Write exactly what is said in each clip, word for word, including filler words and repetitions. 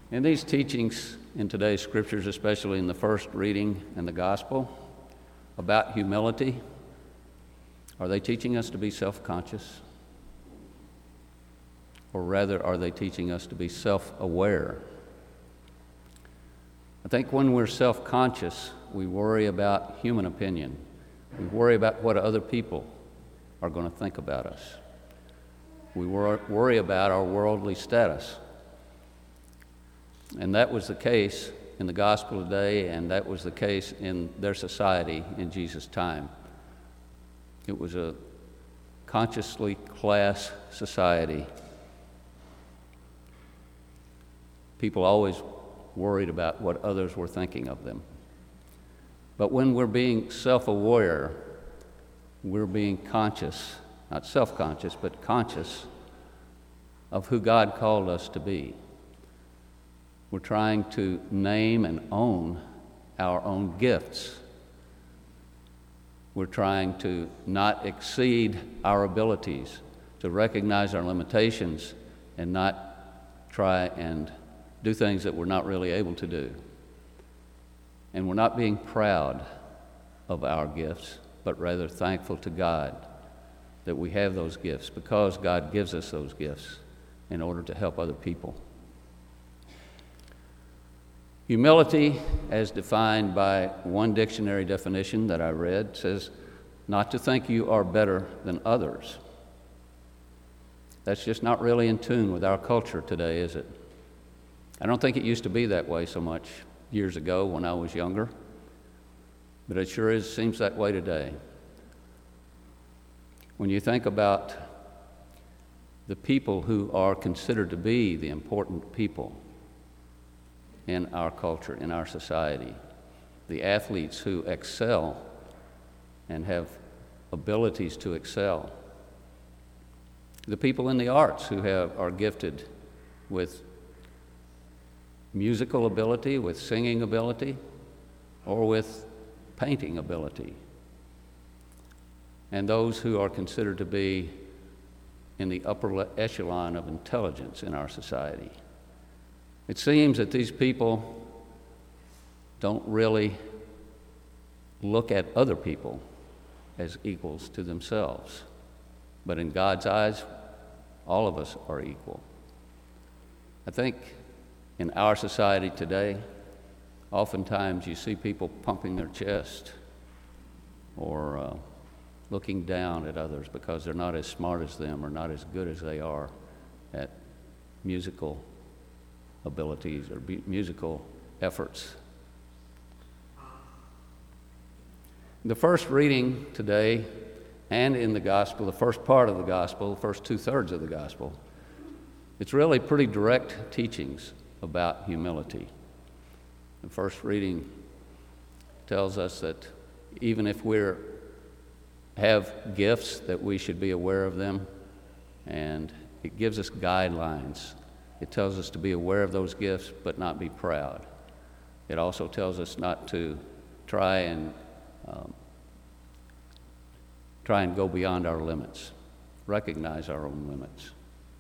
In these teachings in today's scriptures, especially in the first reading and the gospel, about humility, are they teaching us to be self-conscious? Or rather, are they teaching us to be self-aware? I think when we're self-conscious, we worry about human opinion. We worry about what other people are going to think about us. We wor- worry about our worldly status. And that was the case in the gospel today, and that was the case in their society in Jesus' time. It was a consciously class society. People always worried about what others were thinking of them. But when we're being self-aware, we're being conscious, not self-conscious, but conscious of who God called us to be. We're trying to name and own our own gifts. We're trying to not exceed our abilities, to recognize our limitations and not try and do things that we're not really able to do. And we're not being proud of our gifts, but rather thankful to God that we have those gifts because God gives us those gifts in order to help other people. Humility, as defined by one dictionary definition that I read, says not to think you are better than others. That's just not really in tune with our culture today, is it? I don't think it used to be that way so much years ago when I was younger, but it sure is seems that way today. When you think about the people who are considered to be the important people in our culture, in our society, the athletes who excel and have abilities to excel, the people in the arts who have are gifted with musical ability, with singing ability, or with painting ability, and those who are considered to be in the upper echelon of intelligence in our society. It seems that these people don't really look at other people as equals to themselves, but in God's eyes, all of us are equal. I think in our society today, oftentimes you see people pumping their chest or uh, looking down at others because they're not as smart as them or not as good as they are at musical abilities or be- musical efforts. The first reading today and in the gospel, the first part of the gospel, the first two-thirds of the gospel, it's really pretty direct teachings about humility. The first reading tells us that even if we have gifts, that we should be aware of them, and it gives us guidelines. It tells us to be aware of those gifts but not be proud. It also tells us not to try and um, try and go beyond our limits, recognize our own limits.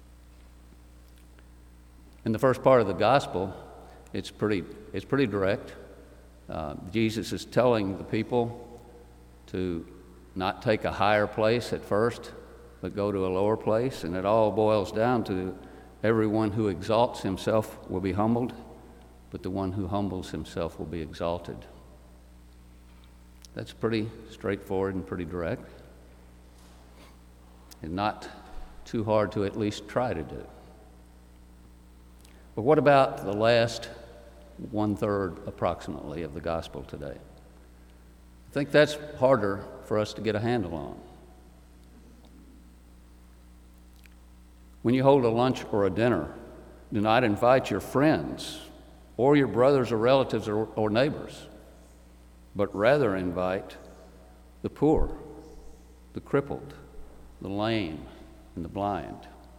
In the first part of the gospel, it's pretty, it's pretty direct. Uh, Jesus is telling the people to not take a higher place at first, but go to a lower place, and it all boils down to everyone who exalts himself will be humbled, but the one who humbles himself will be exalted. That's pretty straightforward and pretty direct, and not too hard to at least try to do. But what about the last one-third approximately of the gospel today? I think that's harder for us to get a handle on. When you hold a lunch or a dinner, do not invite your friends or your brothers or relatives or, or neighbors, but rather invite the poor, the crippled, the lame, and the blind.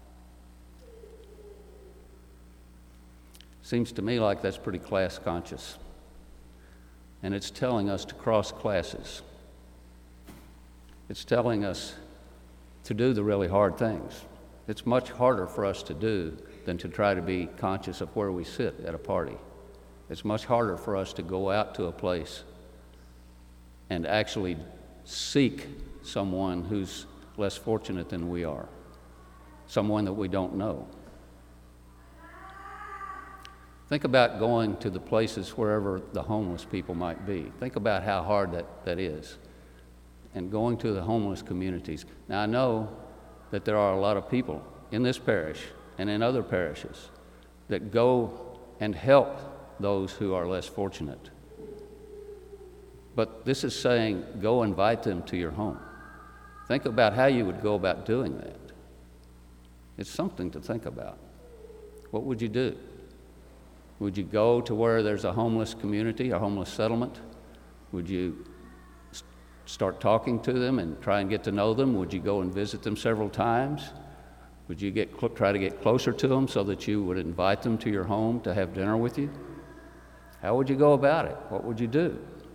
Seems to me like that's pretty class conscious. And it's telling us to cross classes. It's telling us to do the really hard things. It's much harder for us to do than to try to be conscious of where we sit at a party. It's much harder for us to go out to a place and actually seek someone who's less fortunate than we are, someone that we don't know. Think about going to the places wherever the homeless people might be. Think about how hard that, that is, and going to the homeless communities. Now, I know that there are a lot of people in this parish and in other parishes that go and help those who are less fortunate. But this is saying, go invite them to your home. Think about how you would go about doing that. It's something to think about. What would you do? Would you go to where there's a homeless community, a homeless settlement? Would you st- start talking to them and try and get to know them? Would you go and visit them several times? Would you get cl- try to get closer to them so that you would invite them to your home to have dinner with you? How would you go about it? What would you do?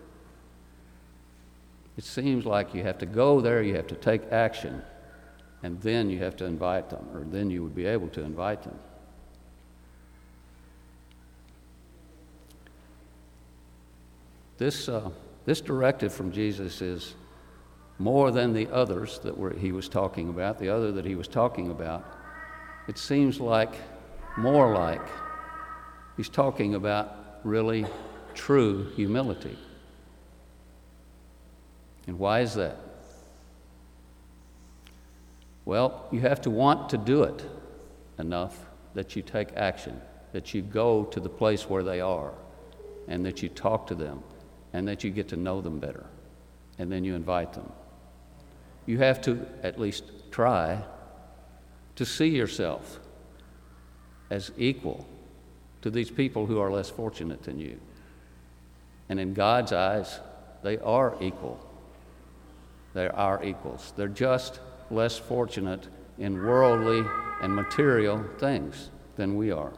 It seems like you have to go there, you have to take action, and then you have to invite them, or then you would be able to invite them. This, uh, this directive from Jesus is more than the others that were, he was talking about, the other that he was talking about. It seems like, more like, he's talking about really true humility. And why is that? Well, you have to want to do it enough that you take action, that you go to the place where they are, and that you talk to them, and that you get to know them better, and then you invite them. You have to at least try to see yourself as equal to these people who are less fortunate than you. And in God's eyes, they are equal. They are equals. They're just less fortunate in worldly and material things than we are.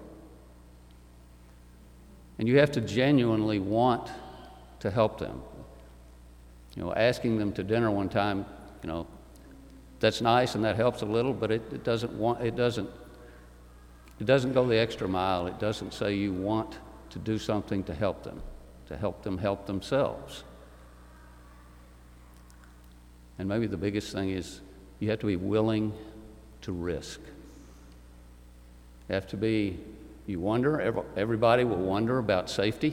And you have to genuinely want to help them. You know, asking them to dinner one time, you know, that's nice and that helps a little, but it, it doesn't want it doesn't it doesn't go the extra mile. It doesn't say you want to do something to help them, to help them help themselves. And maybe the biggest thing is you have to be willing to risk. You have to be, you wonder, everybody will wonder about safety.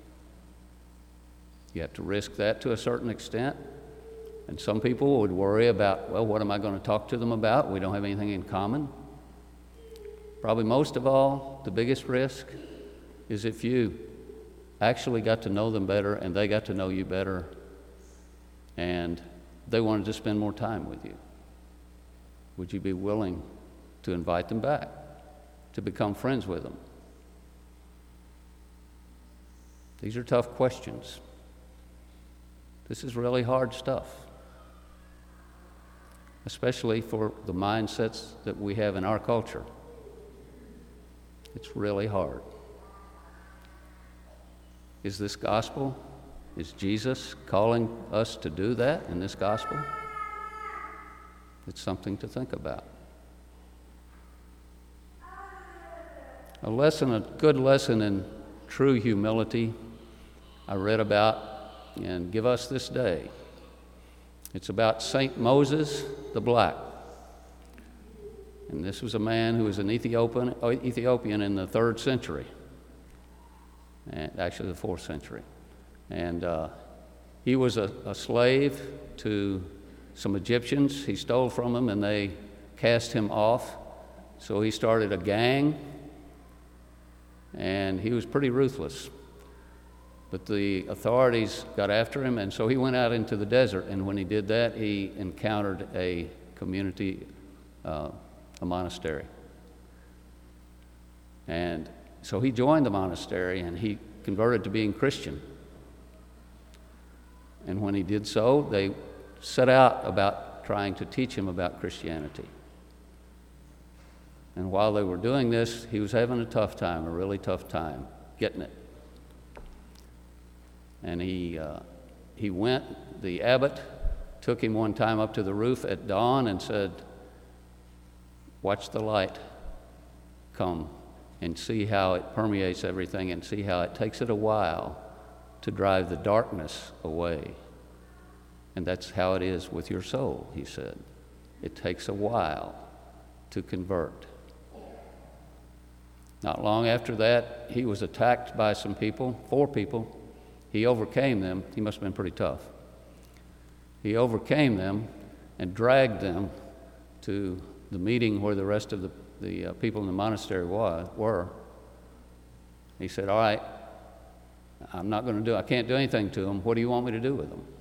You have to risk that to a certain extent. And some people would worry about, well, what am I going to talk to them about? We don't have anything in common. Probably most of all, the biggest risk is if you actually got to know them better and they got to know you better and they wanted to spend more time with you. Would you be willing to invite them back, to become friends with them? These are tough questions. This is really hard stuff, especially for the mindsets that we have in our culture. It's really hard. Is this gospel? Is Jesus calling us to do that in this gospel? It's something to think about. A lesson, a good lesson in true humility I read about and give us this day. It's about Saint Moses the Black. And this was a man who was an Ethiopian, Ethiopian in the third century, and actually the fourth century. And uh, he was a, a slave to some Egyptians. He stole from them and they cast him off. So he started a gang, and he was pretty ruthless. But the authorities got after him, and so he went out into the desert. And when he did that, he encountered a community, uh, a monastery. And so he joined the monastery, and he converted to being Christian. And when he did so, they set out about trying to teach him about Christianity. And while they were doing this, he was having a tough time, a really tough time, getting it. And he uh, he went, the abbot took him one time up to the roof at dawn and said, "Watch the light come and see how it permeates everything and see how it takes it a while to drive the darkness away. And that's how it is with your soul, he said. It takes a while to convert. Not long after that, he was attacked by some people, four people. He overcame them. He must have been pretty tough. He overcame them and dragged them to the meeting where the rest of the, the uh, people in the monastery was, were. He said, all right, I'm not going to do, I can't do anything to them. What do you want me to do with them?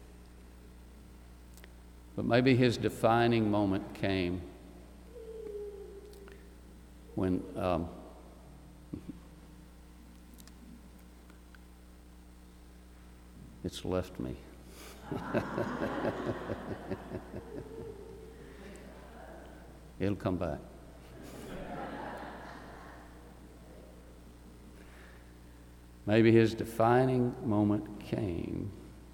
But maybe his defining moment came when um, it's left me. It'll come back. Maybe his defining moment came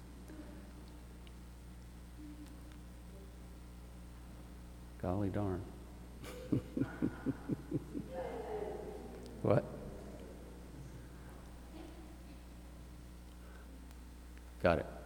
golly darn. What? Got it.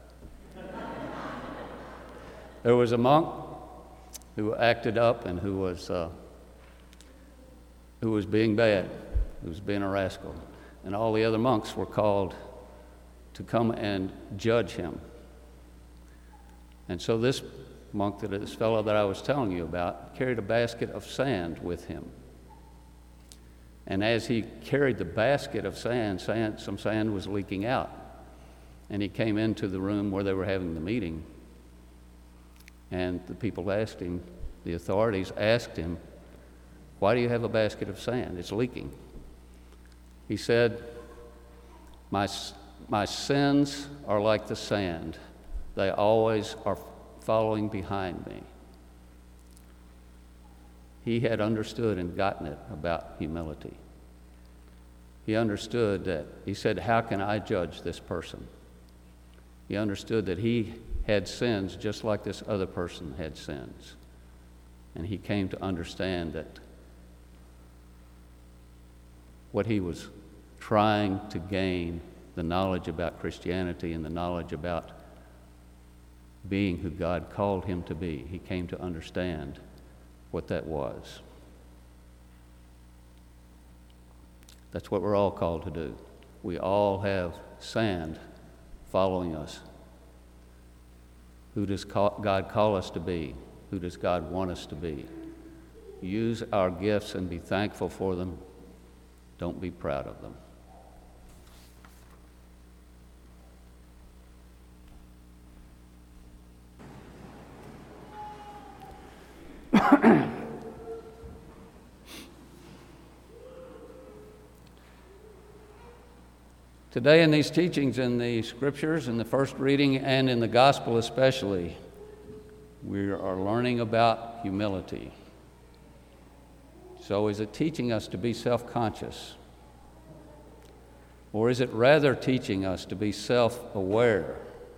There was a monk who acted up and who was uh, who was being bad, who was being a rascal, and all the other monks were called to come and judge him. And so this monk, that this fellow that I was telling you about, carried a basket of sand with him. And as he carried the basket of sand, sand, some sand was leaking out. And he came into the room where they were having the meeting. And the people asked him, the authorities asked him, why do you have a basket of sand? It's leaking. He said, my, my sins are like the sand. They always are following behind me. He had understood and gotten it about humility. He understood that, he said, how can I judge this person? He understood that he had sins just like this other person had sins. And he came to understand that what he was trying to gain, the knowledge about Christianity and the knowledge about being who God called him to be, he came to understand what that was. That's what we're all called to do. We all have sand following us. Who does God call us to be? Who does God want us to be? Use our gifts and be thankful for them. Don't be proud of them. Today in these teachings in the scriptures, in the first reading and in the gospel especially, we are learning about humility. So is it teaching us to be self-conscious? Or is it rather teaching us to be self-aware?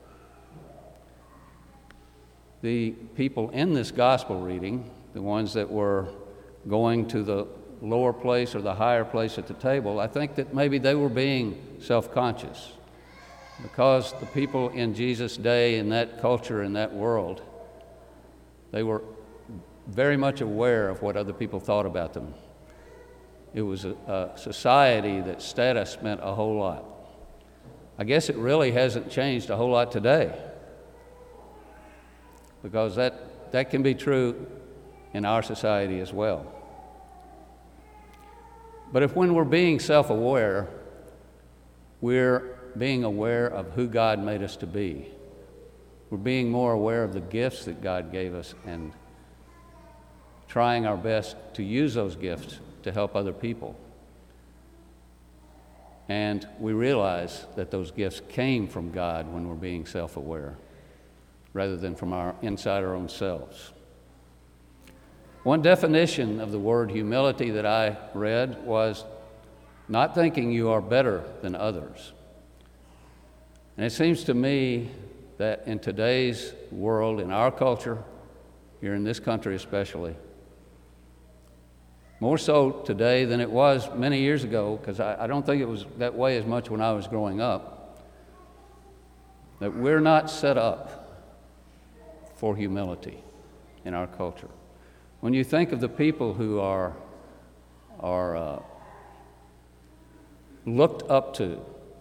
The people in this gospel reading, the ones that were going to the lower place or the higher place at the table, I think that maybe they were being self-conscious because the people in Jesus' day, in that culture, in that world, they were very much aware of what other people thought about them. It was a, a society that status meant a whole lot. I guess it really hasn't changed a whole lot today, because that, that can be true in our society as well. But if when we're being self-aware, we're being aware of who God made us to be. We're being more aware of the gifts that God gave us and trying our best to use those gifts to help other people. And we realize that those gifts came from God when we're being self-aware, rather than from our inside our own selves. One definition of the word humility that I read was not thinking you are better than others. And it seems to me that in today's world, in our culture, here in this country especially, more so today than it was many years ago, because I, I don't think it was that way as much when I was growing up, that we're not set up for humility in our culture. When you think of the people who are, are uh, looked up to,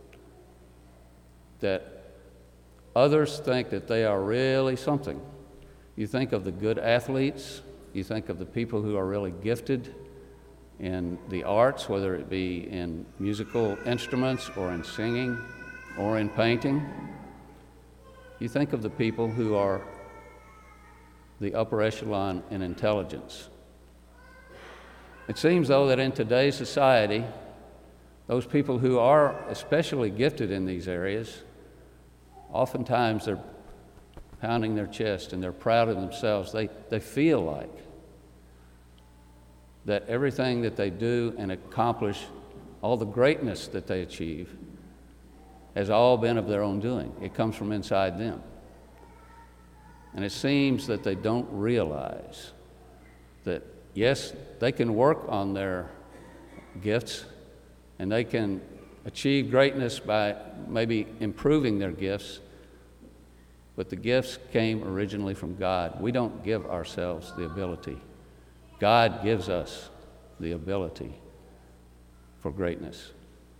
that others think that they are really something. You think of the good athletes, you think of the people who are really gifted in the arts, whether it be in musical instruments or in singing or in painting. You think of the people who are the upper echelon in intelligence. It seems, though, that in today's society, those people who are especially gifted in these areas, oftentimes they're pounding their chest and they're proud of themselves. They, they feel like that everything that they do and accomplish, all the greatness that they achieve, has all been of their own doing. It comes from inside them. And it seems that they don't realize that, yes, they can work on their gifts and they can achieve greatness by maybe improving their gifts, but the gifts came originally from God. We don't give ourselves the ability. God gives us the ability for greatness.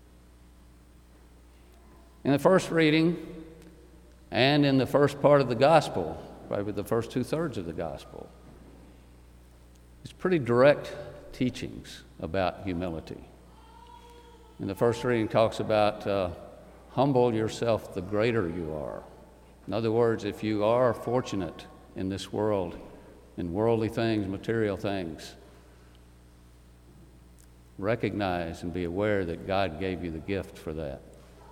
In the first reading and in the first part of the gospel, probably the first two-thirds of the gospel, it's pretty direct teachings about humility. In the first reading talks about uh, humble yourself the greater you are. In other words, if you are fortunate in this world, in worldly things, material things, recognize and be aware that God gave you the gift for that.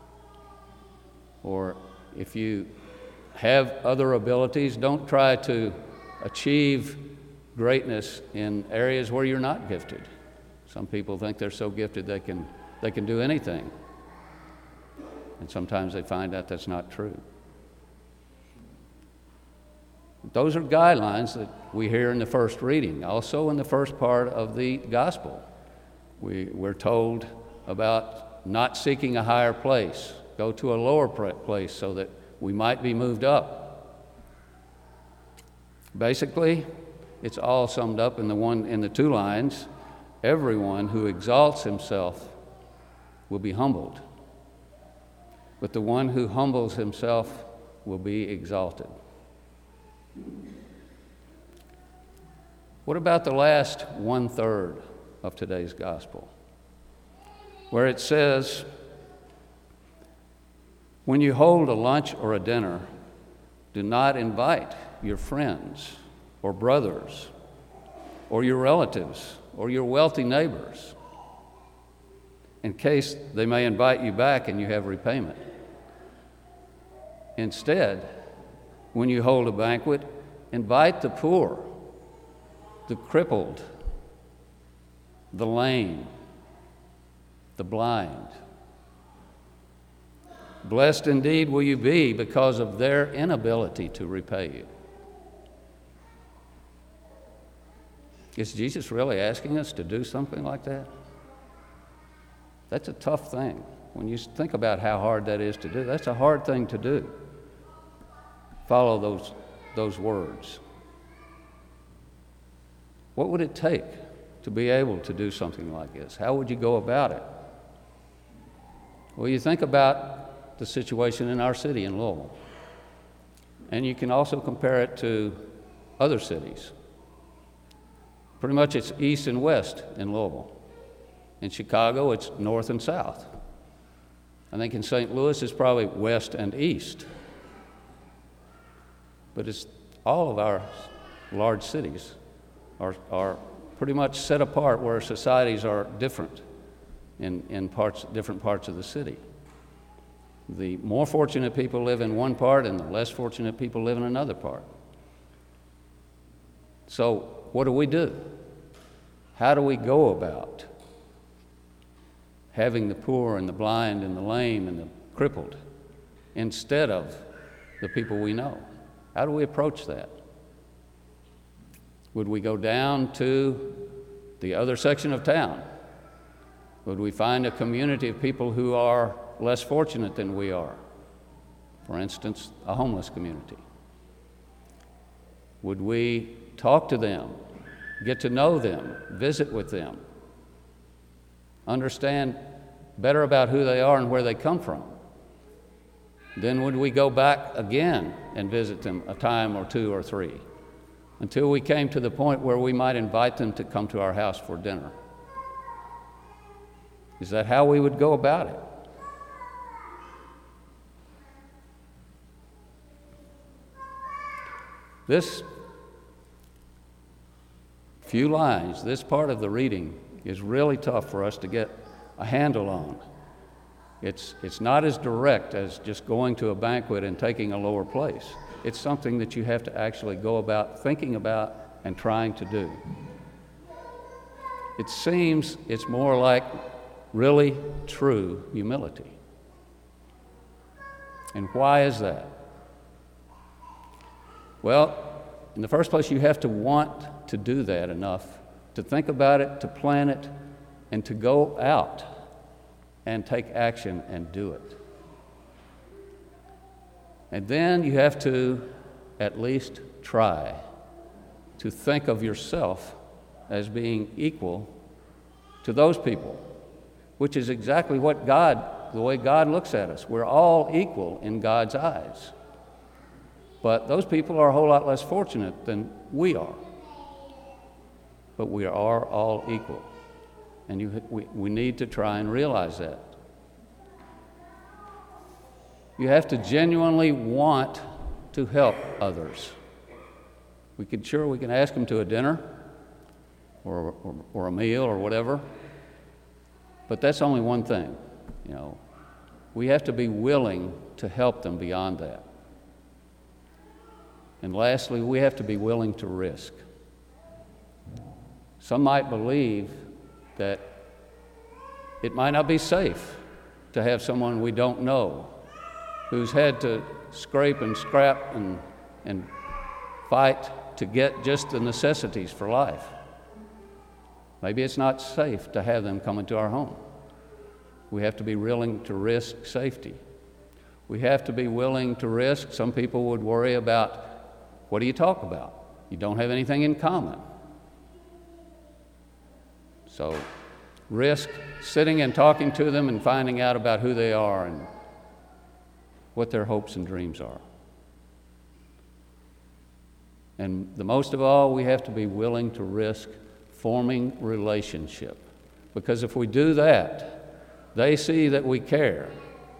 Or if you have other abilities, don't try to achieve greatness in areas where you're not gifted. Some people think they're so gifted they can they can do anything. And sometimes they find out that's not true. Those are guidelines that we hear in the first reading. Also in the first part of the gospel, we, we're told about not seeking a higher place. Go to a lower place so that we might be moved up. Basically, it's all summed up in the one in the two lines. Everyone who exalts himself will be humbled, but the one who humbles himself will be exalted. What about the last one-third of today's gospel, where it says, when you hold a lunch or a dinner, do not invite your friends or brothers or your relatives or your wealthy neighbors, in case they may invite you back and you have repayment. Instead, when you hold a banquet, invite the poor, the crippled, the lame, the blind. Blessed indeed will you be because of their inability to repay you. Is Jesus really asking us to do something like that? That's a tough thing. When you think about how hard that is to do, that's a hard thing to do. Follow those, those words. What would it take to be able to do something like this? How would you go about it? Well, you think about the situation in our city in Louisville, and you can also compare it to other cities. Pretty much it's east and west in Louisville. In Chicago, it's north and south. I think in Saint Louis, it's probably west and east. But it's all of our large cities are, are pretty much set apart, where societies are different in, in parts, different parts of the city. The more fortunate people live in one part, and the less fortunate people live in another part. So what do we do? How do we go about having the poor and the blind and the lame and the crippled instead of the people we know? How do we approach that? Would we go down to the other section of town? Would we find a community of people who are less fortunate than we are? For instance, a homeless community. Would we talk to them, get to know them, visit with them, understand better about who they are and where they come from? Then would we go back again and visit them a time or two or three until we came to the point where we might invite them to come to our house for dinner? Is that how we would go about it? This few lines, this part of the reading, is really tough for us to get a handle on. It's, it's not as direct as just going to a banquet and taking a lower place. It's something that you have to actually go about thinking about and trying to do. It seems it's more like really true humility. And why is that? Well, in the first place, you have to want to do that enough, to think about it, to plan it, and to go out and take action and do it. And then you have to at least try to think of yourself as being equal to those people, which is exactly what God, the way God looks at us. We're all equal in God's eyes. But those people are a whole lot less fortunate than we are. But we are all equal. And you, we, we need to try and realize that. You have to genuinely want to help others. We could, sure, we can ask them to a dinner or, or, or a meal or whatever, but that's only one thing, you know. We have to be willing to help them beyond that. And lastly, we have to be willing to risk. Some might believe that it might not be safe to have someone we don't know who's had to scrape and scrap and, and fight to get just the necessities for life. Maybe it's not safe to have them come into our home. We have to be willing to risk safety. We have to be willing to risk. Some people would worry about, what do you talk about? You don't have anything in common. So risk sitting and talking to them and finding out about who they are and what their hopes and dreams are. And the most of all, we have to be willing to risk forming relationship. Because if we do that, they see that we care.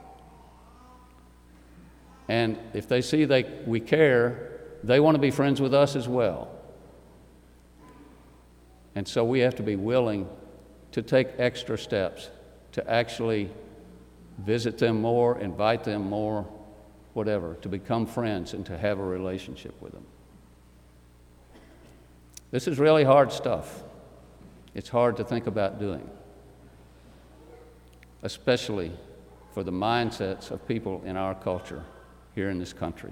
And if they see that we care, they want to be friends with us as well. And so we have to be willing to take extra steps to actually visit them more, invite them more, whatever, to become friends and to have a relationship with them. This is really hard stuff. It's hard to think about doing, especially for the mindsets of people in our culture here in this country.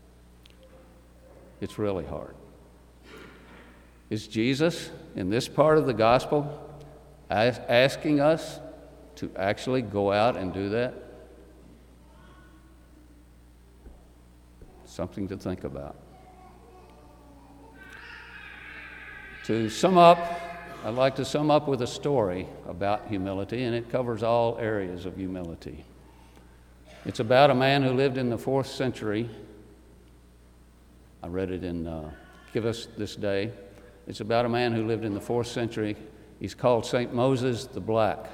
It's really hard. Is Jesus, in this part of the gospel, as- asking us to actually go out and do that? Something to think about. To sum up, I'd like to sum up with a story about humility, and it covers all areas of humility. It's about a man who lived in the fourth century. I read it in uh, Give Us This Day. It's about a man who lived in the fourth century. He's called Saint Moses the Black.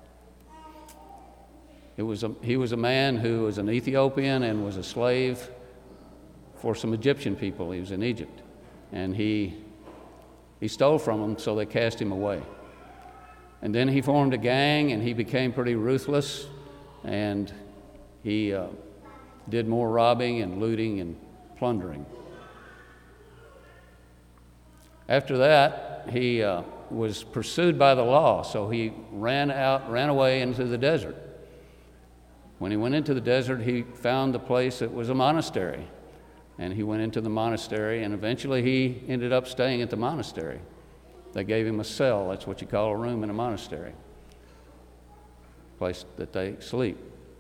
It was a, he was a man who was an Ethiopian and was a slave for some Egyptian people. He was in Egypt. And he, he stole from them, so they cast him away. And then he formed a gang, and he became pretty ruthless, and he uh, did more robbing and looting and plundering. After that, he uh, was pursued by the law, so he ran out, ran away into the desert. When he went into the desert, he found a place that was a monastery, and he went into the monastery, and eventually he ended up staying at the monastery. They gave him a cell. That's what you call a room in a monastery, place that they sleep.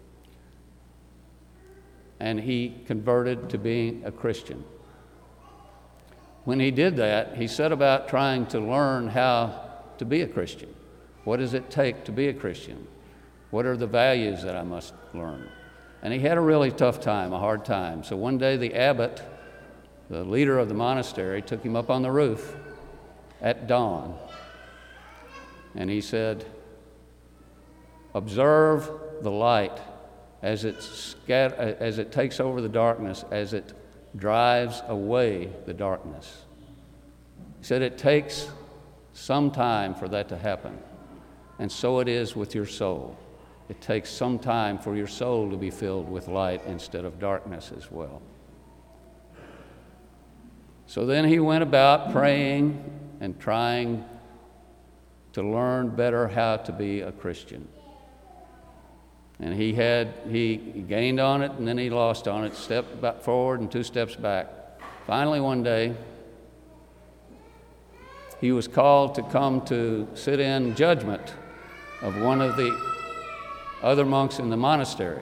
And he converted to being a Christian. When he did that, he set about trying to learn how to be a Christian. What does it take to be a Christian? What are the values that I must learn? And he had a really tough time, a hard time. So one day the abbot, the leader of the monastery, took him up on the roof at dawn. And he said, observe the light as it, scat- as it takes over the darkness, as it drives away the darkness. He said it takes some time for that to happen. And so it is with your soul. It takes some time for your soul to be filled with light instead of darkness as well. So then he went about praying and trying to learn better how to be a Christian. And he had, he gained on it and then he lost on it, step back forward and two steps back. Finally one day, he was called to come to sit in judgment of one of the other monks in the monastery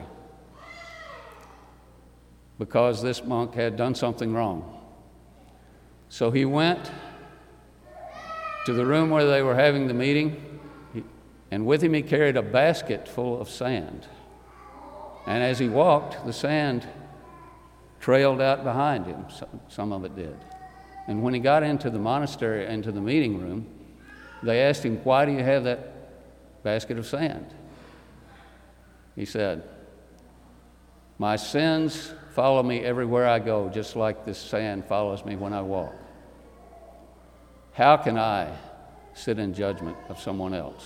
because this monk had done something wrong. So he went to the room where they were having the meeting, and with him he carried a basket full of sand. And as he walked, the sand trailed out behind him, some of it did. And when he got into the monastery, into the meeting room, they asked him, why do you have that basket of sand? He said, my sins follow me everywhere I go, just like this sand follows me when I walk. How can I sit in judgment of someone else?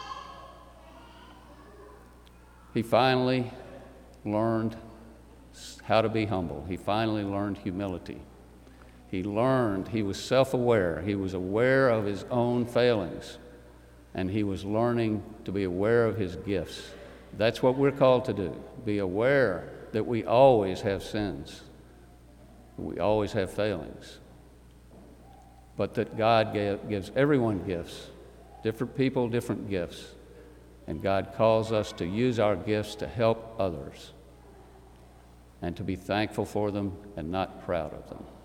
He finally learned how to be humble. He finally learned humility. He learned, he was self-aware. He was aware of his own failings, and he was learning to be aware of his gifts. That's what we're called to do, be aware that we always have sins, we always have failings, but that God gave, gives everyone gifts, different people, different gifts, and God calls us to use our gifts to help others and to be thankful for them and not proud of them.